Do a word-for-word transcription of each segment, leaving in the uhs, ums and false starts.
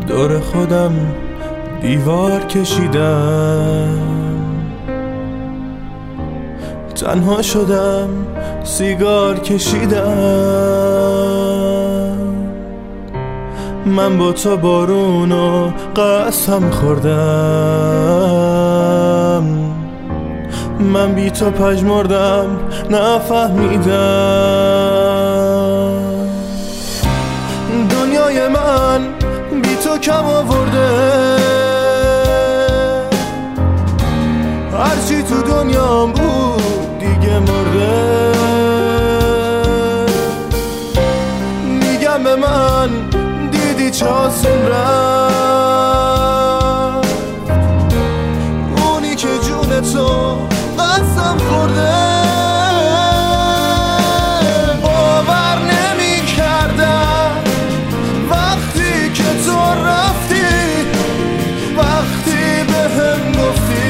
دور خودم دیوار کشیدم، تنها شدم سیگار کشیدم. من با تو بارونو قسم خوردم، من بی تو پژمردم نفهمیدم. دنیای من بی تو کم آورده، هرچی تو دنیام بود دیگه مرده. میگم به من دیدی چه آسون رفت، اونی که جون تو قسم خورده. باور نمی کردم وقتی که تو رفتی، وقتی به هم گفتی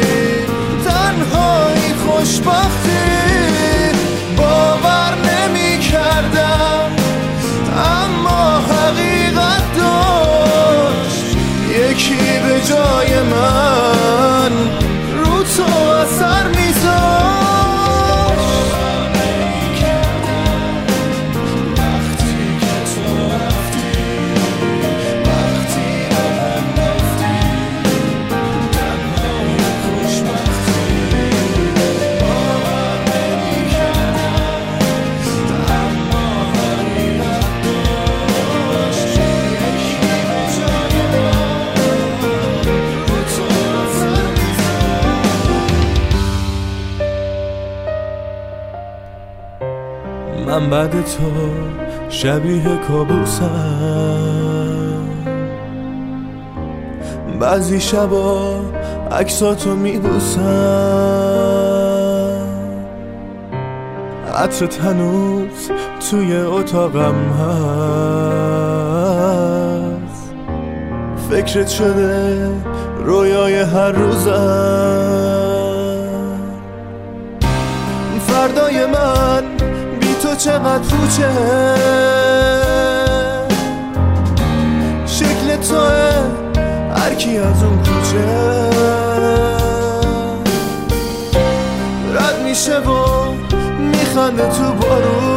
تنهایی خوشبختی. باور نمی کردم اما حقیقت داشت، یکی به جای من رو تو اثر میذاشت. من بعد تو شبیه کابوسم، بعضی شبا عکساتو میبوسم. عطرت هنوز توی اتاقم هست، فکرت شده رویای هر روزم. فردای من تو چقدر پوچه، شکل توه هر کی از اون کوچه. رد میشه و میخنده تو بارون،